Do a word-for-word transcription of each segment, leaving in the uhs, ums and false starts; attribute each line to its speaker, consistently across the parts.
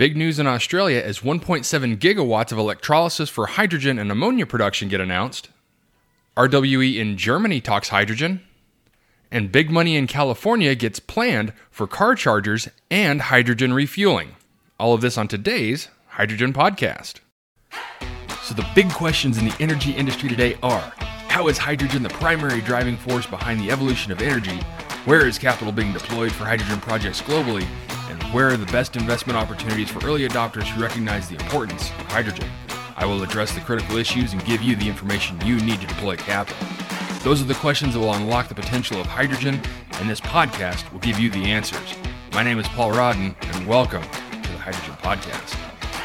Speaker 1: Big news in Australia as one point seven gigawatts of electrolysis for hydrogen and ammonia production get announced. R W E in Germany talks hydrogen. And big money in California gets planned for car chargers and hydrogen refueling. All of this on today's Hydrogen Podcast. So the big questions in the energy industry today are, how is hydrogen the primary driving force behind the evolution of energy? Where is capital being deployed for hydrogen projects globally? And where are the best investment opportunities for early adopters who recognize the importance of hydrogen? I will address the critical issues and give you the information you need to deploy capital. Those are the questions that will unlock the potential of hydrogen, and this podcast will give you the answers. My name is Paul Rodden, and welcome to the Hydrogen Podcast.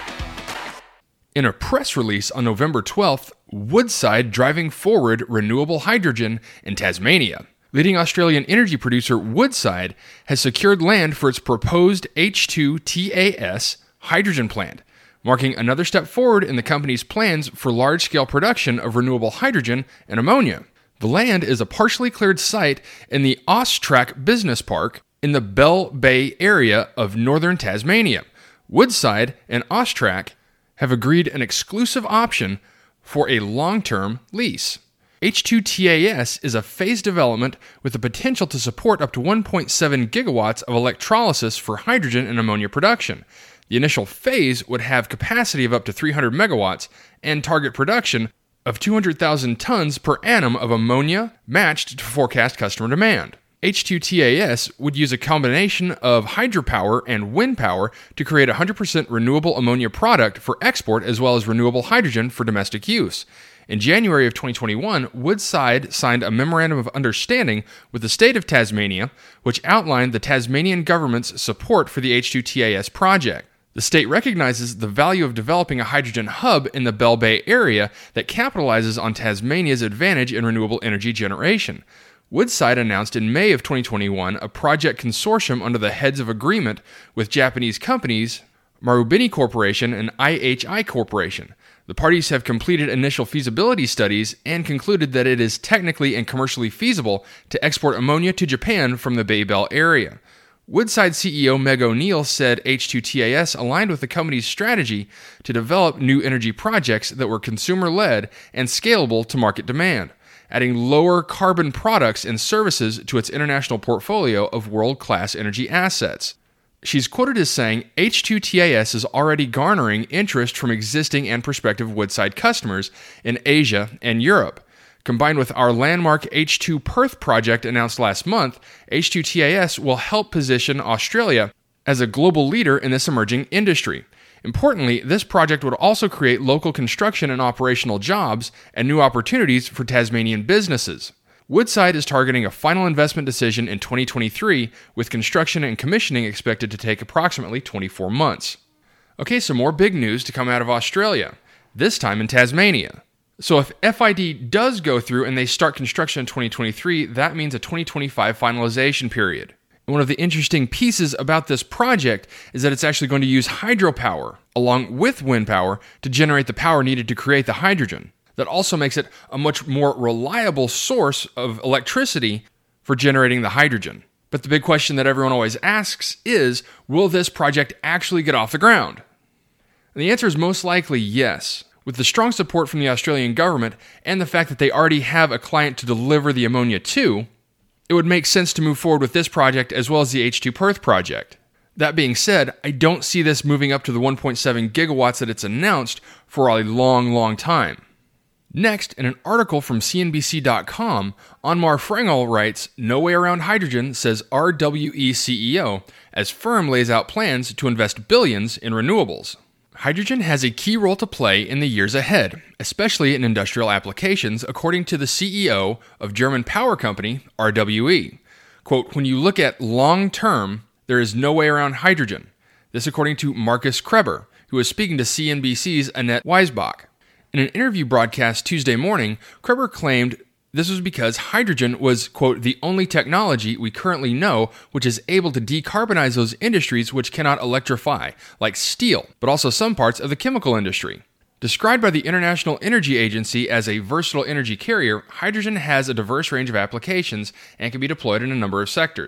Speaker 1: In a press release on November twelfth, Woodside driving forward renewable hydrogen in Tasmania. Leading Australian energy producer Woodside has secured land for its proposed H two T A S hydrogen plant, marking another step forward in the company's plans for large-scale production of renewable hydrogen and ammonia. The land is a partially cleared site in the Austrac Business Park in the Bell Bay area of northern Tasmania. Woodside and Austrac have agreed an exclusive option for a long-term lease. H two T A S is a phased development with the potential to support up to one point seven gigawatts of electrolysis for hydrogen and ammonia production. The initial phase would have capacity of up to three hundred megawatts and target production of two hundred thousand tons per annum of ammonia matched to forecast customer demand. H two T A S would use a combination of hydropower and wind power to create a one hundred percent renewable ammonia product for export as well as renewable hydrogen for domestic use. In January of twenty twenty-one, Woodside signed a memorandum of understanding with the state of Tasmania, which outlined the Tasmanian government's support for the H two T A S project. The state recognizes the value of developing a hydrogen hub in the Bell Bay area that capitalizes on Tasmania's advantage in renewable energy generation. Woodside announced in May of twenty twenty-one a project consortium under the heads of agreement with Japanese companies Marubeni Corporation and I H I Corporation. The parties have completed initial feasibility studies and concluded that it is technically and commercially feasible to export ammonia to Japan from the Baybel area. Woodside C E O Meg O'Neill said H two T A S aligned with the company's strategy to develop new energy projects that were consumer-led and scalable to market demand, adding lower carbon products and services to its international portfolio of world-class energy assets. She's quoted as saying, H two T A S is already garnering interest from existing and prospective Woodside customers in Asia and Europe. Combined with our landmark H two Perth project announced last month, H two T A S will help position Australia as a global leader in this emerging industry. Importantly, this project would also create local construction and operational jobs and new opportunities for Tasmanian businesses. Woodside is targeting a final investment decision in twenty twenty-three, with construction and commissioning expected to take approximately twenty-four months. Okay, so more big news to come out of Australia, this time in Tasmania. So if F I D does go through and they start construction in twenty twenty-three, that means a twenty twenty-five finalization period. And one of the interesting pieces about this project is that it's actually going to use hydropower along with wind power to generate the power needed to create the hydrogen. That also makes it a much more reliable source of electricity for generating the hydrogen. But the big question that everyone always asks is, will this project actually get off the ground? And the answer is most likely yes. With the strong support from the Australian government and the fact that they already have a client to deliver the ammonia to, it would make sense to move forward with this project as well as the H two Perth project. That being said, I don't see this moving up to the one point seven gigawatts that it's announced for a long, long time. Next, in an article from C N B C dot com, Anmar Frengel writes, "No way around hydrogen," says R W E C E O, as firm lays out plans to invest billions in renewables. Hydrogen has a key role to play in the years ahead, especially in industrial applications, according to the C E O of German power company R W E. Quote, "When you look at long-term, there is no way around hydrogen." This according to Markus Kreber, who was speaking to C N B C's Annette Weisbach. In an interview broadcast Tuesday morning, Kreber claimed this was because hydrogen was, quote, "the only technology we currently know which is able to decarbonize those industries which cannot electrify, like steel, but also some parts of the chemical industry." Described by the International Energy Agency as a versatile energy carrier, hydrogen has a diverse range of applications and can be deployed in a number of sectors.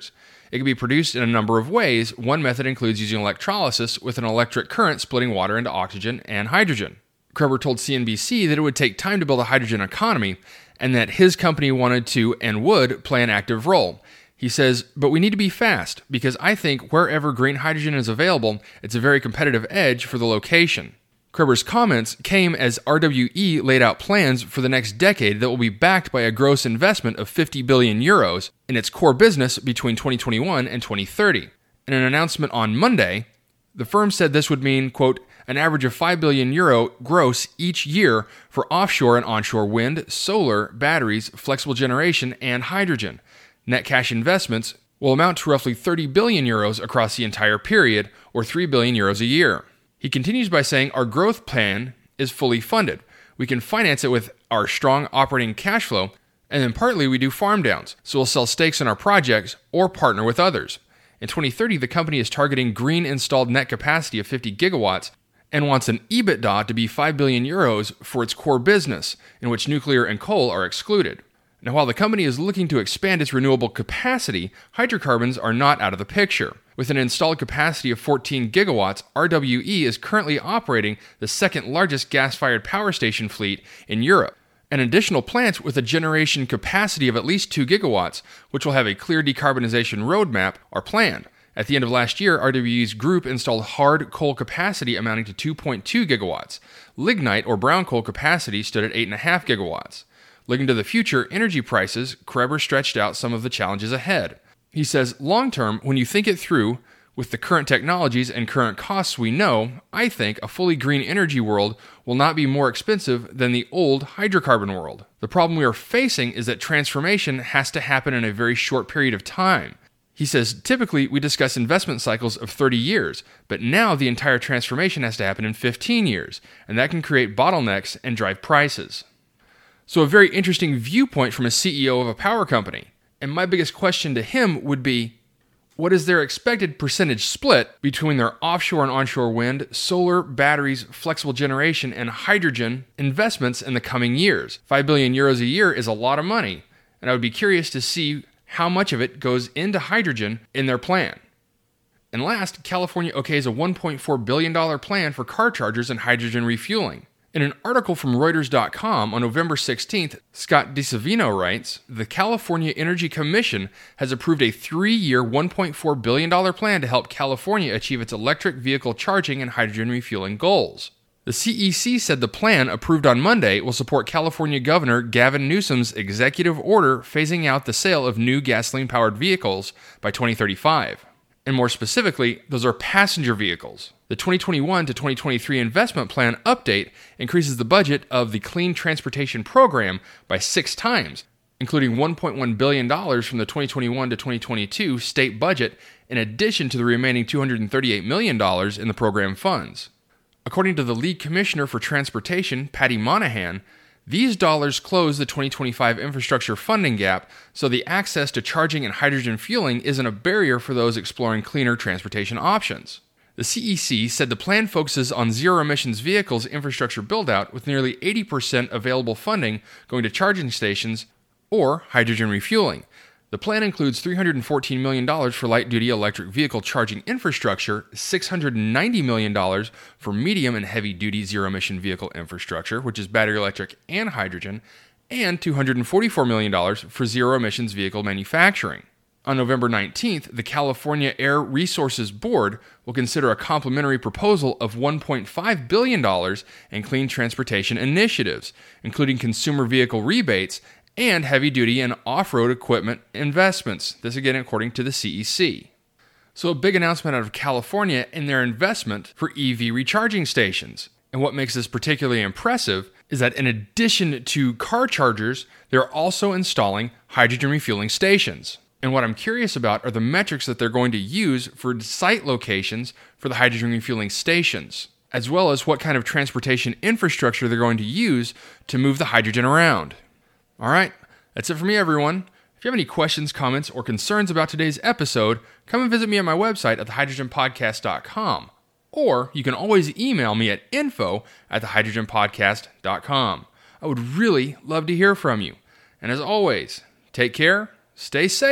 Speaker 1: It can be produced in a number of ways. One method includes using electrolysis with an electric current splitting water into oxygen and hydrogen. Kreber told C N B C that it would take time to build a hydrogen economy and that his company wanted to and would play an active role. He says, but we need to be fast because I think wherever green hydrogen is available, it's a very competitive edge for the location. Kreber's comments came as R W E laid out plans for the next decade that will be backed by a gross investment of fifty billion euros in its core business between twenty twenty-one and twenty thirty. In an announcement on Monday, the firm said this would mean, quote, an average of five billion euro gross each year for offshore and onshore wind, solar, batteries, flexible generation, and hydrogen. Net cash investments will amount to roughly thirty billion euros across the entire period, or three billion euros a year. He continues by saying our growth plan is fully funded. We can finance it with our strong operating cash flow, and then partly we do farm downs, so we'll sell stakes in our projects or partner with others. In twenty thirty, the company is targeting green installed net capacity of fifty gigawatts and wants an EBITDA to be five billion euros for its core business, in which nuclear and coal are excluded. Now, while the company is looking to expand its renewable capacity, hydrocarbons are not out of the picture. With an installed capacity of fourteen gigawatts, R W E is currently operating the second largest gas-fired power station fleet in Europe. And additional plants with a generation capacity of at least two gigawatts, which will have a clear decarbonization roadmap, are planned. At the end of last year, R W E's group installed hard coal capacity amounting to two point two gigawatts. Lignite or brown coal capacity stood at eight point five gigawatts. Looking to the future energy prices, Kreber stretched out some of the challenges ahead. He says, long-term, when you think it through, with the current technologies and current costs we know, I think a fully green energy world will not be more expensive than the old hydrocarbon world. The problem we are facing is that transformation has to happen in a very short period of time. He says, typically we discuss investment cycles of thirty years, but now the entire transformation has to happen in fifteen years, and that can create bottlenecks and drive prices. So a very interesting viewpoint from a C E O of a power company. And my biggest question to him would be, what is their expected percentage split between their offshore and onshore wind, solar, batteries, flexible generation, and hydrogen investments in the coming years? five billion euros a year is a lot of money, and I would be curious to see how much of it goes into hydrogen in their plan. And last, California okays a one point four billion dollars plan for car chargers and hydrogen refueling. In an article from Reuters dot com on November sixteenth, Scott DiSavino writes, the California Energy Commission has approved a three-year, one point four billion dollars plan to help California achieve its electric vehicle charging and hydrogen refueling goals. The C E C said the plan, approved on Monday, will support California Governor Gavin Newsom's executive order phasing out the sale of new gasoline-powered vehicles by twenty thirty-five. And more specifically, those are passenger vehicles. The twenty twenty-one to twenty twenty-three investment plan update increases the budget of the Clean Transportation Program by six times, including one point one billion dollars from the twenty twenty-one to twenty twenty-two state budget, in addition to the remaining two hundred thirty-eight million dollars in the program funds. According to the lead commissioner for transportation, Patty Monahan, these dollars close the twenty twenty-five infrastructure funding gap, so the access to charging and hydrogen fueling isn't a barrier for those exploring cleaner transportation options. The C E C said the plan focuses on zero-emissions vehicles infrastructure build-out, with nearly eighty percent available funding going to charging stations or hydrogen refueling. The plan includes three hundred fourteen million dollars for light-duty electric vehicle charging infrastructure, six hundred ninety million dollars for medium and heavy-duty zero-emission vehicle infrastructure, which is battery electric and hydrogen, and two hundred forty-four million dollars for zero-emissions vehicle manufacturing. On November nineteenth, the California Air Resources Board will consider a complementary proposal of one point five billion dollars in clean transportation initiatives, including consumer vehicle rebates and heavy-duty and off-road equipment investments. This again according to the C E C. So a big announcement out of California in their investment for E V recharging stations. And what makes this particularly impressive is that in addition to car chargers, they're also installing hydrogen refueling stations. And what I'm curious about are the metrics that they're going to use for site locations for the hydrogen refueling stations, as well as what kind of transportation infrastructure they're going to use to move the hydrogen around. All right, that's it for me, everyone. If you have any questions, comments, or concerns about today's episode, come and visit me at my website at the hydrogen podcast dot com. Or you can always email me at info at the hydrogen podcast dot com. I would really love to hear from you. And as always, take care, stay safe,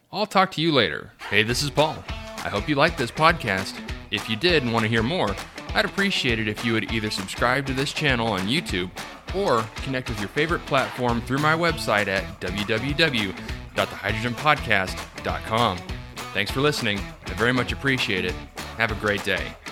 Speaker 1: I'll talk to you later. Hey, this is Paul. I hope you liked this podcast. If you did and want to hear more, I'd appreciate it if you would either subscribe to this channel on YouTube or connect with your favorite platform through my website at w w w dot the hydrogen podcast dot com. Thanks for listening. I very much appreciate it. Have a great day.